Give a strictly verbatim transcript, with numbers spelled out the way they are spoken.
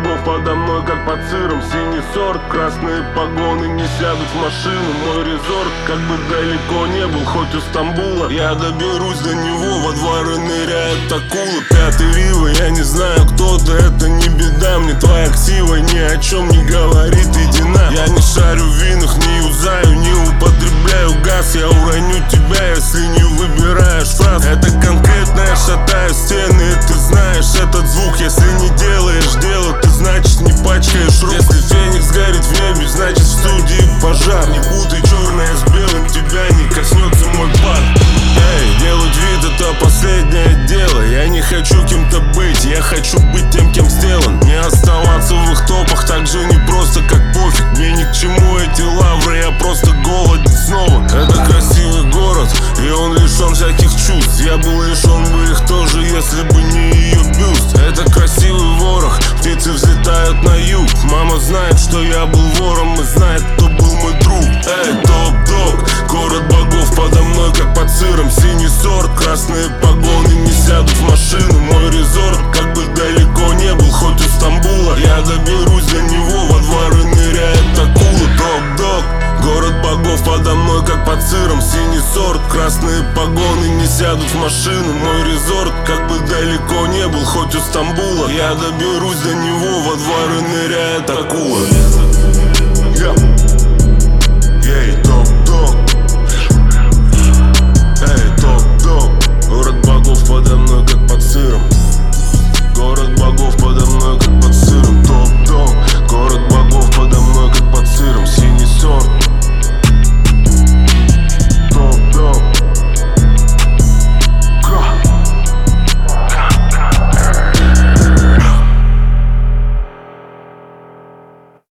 богов подо мной, как под сыром. Синий сорт, красные погоны не сядут в машину. Мой резорт, как бы далеко не был, хоть у Стамбула, я доберусь до него. Во дворы ныряет акула. Пятый Рива, я не знаю, кто ты, это не беда. Мне твоя ксива ни о чем не говорит, иди на. Я не шарю в винах, не юзаю, не употребляю газ. Я уроню тебя, если не выбираешь фраз. Это конкретно, я шатаю стены, и ты знаешь этот звук. Если не делаешь дело, ты значит не пачкаешь рук. Если феникс горит в небе, значит в студии пожар. Не путай черное с белым, тебя не коснется мой пар. Эй, делать вид — это последнее дело. Я не хочу кем-то быть, я хочу быть тем, кем сделан. Не оставаться в их топах так же не просто, как пофиг. Мне ни к чему эти лавры, я просто голоден снова. Это красивый город, и он лишен всяких чувств. Я был лишен бы их тоже, если бы не ее бюст. Это красивый ворох, птицы взлетают на юг. Мама знает, что я был вором, и знает, кто был мой друг. Эй, топ-дог, город богов подо мной, как под сыром. Синий сорт, красные погоны не сядут в машину. Мой резорт, как бы далеко не был, хоть у Стамбула, я доберусь до него. Во дворы ныряет акула. Топ-дог, город богов подо мной, как под сыром. Синий сорт, красные погоны не сядут в машину. Мой резорт, как бы далеко не был, хоть у Стамбула, я доберусь до него. Во дворы ныряет акула.